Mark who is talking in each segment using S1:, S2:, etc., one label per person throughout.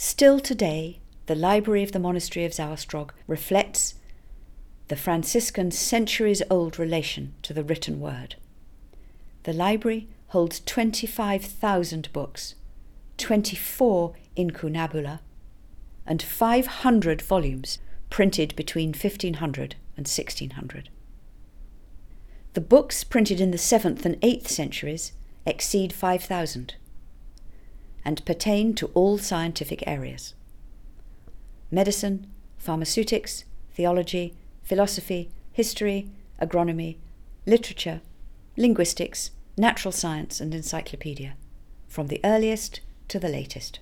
S1: Still today, the library of the monastery of Zaostrog reflects the Franciscan centuries-old relation to the written word. The library holds 25,000 books, 24 incunabula, and 500 volumes printed between 1500 and 1600. The books printed in the 7th and 8th centuries exceed 5,000 and pertain to all scientific areas: medicine, pharmaceutics, theology, philosophy, history, agronomy, literature, linguistics, natural science and encyclopedia, from the earliest to the latest.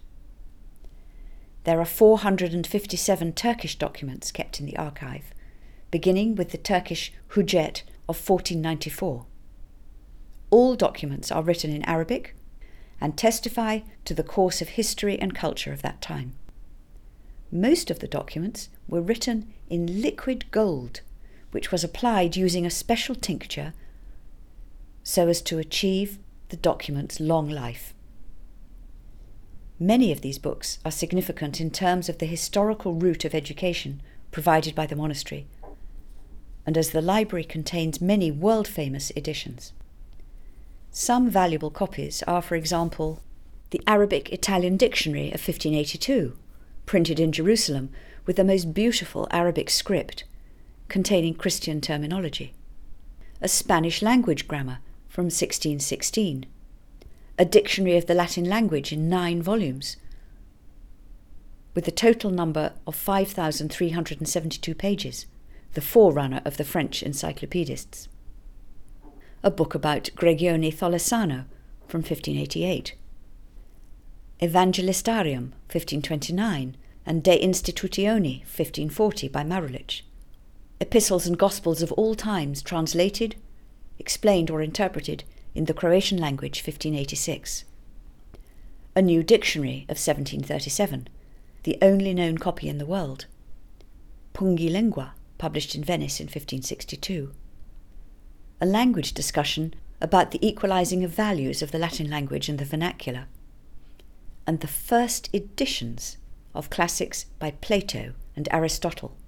S1: There are 457 Turkish documents kept in the archive, beginning with the Turkish Hucet of 1494. All documents are written in Arabic and testify to the course of history and culture of that time. Most of the documents were written in liquid gold, which was applied using a special tincture so as to achieve the document's long life. Many of these books are significant in terms of the historical route of education provided by the monastery, and as the library contains many world-famous editions. Some valuable copies are, for example, the Arabic-Italian Dictionary of 1582, printed in Jerusalem with the most beautiful Arabic script, containing Christian terminology, a Spanish language grammar from 1616, a dictionary of the Latin language in 9 volumes, with a total number of 5,372 pages, the forerunner of the French encyclopedists, a book about Gregione Tholesano from 1588, Evangelistarium 1529 and De Institutione 1540 by Marulich, epistles and gospels of all times translated, explained or interpreted in the Croatian language 1586, a new dictionary of 1737, the only known copy in the world, Pungi Lingua, published in Venice in 1562, a language discussion about the equalizing of values of the Latin language and the vernacular, and the first editions of classics by Plato and Aristotle,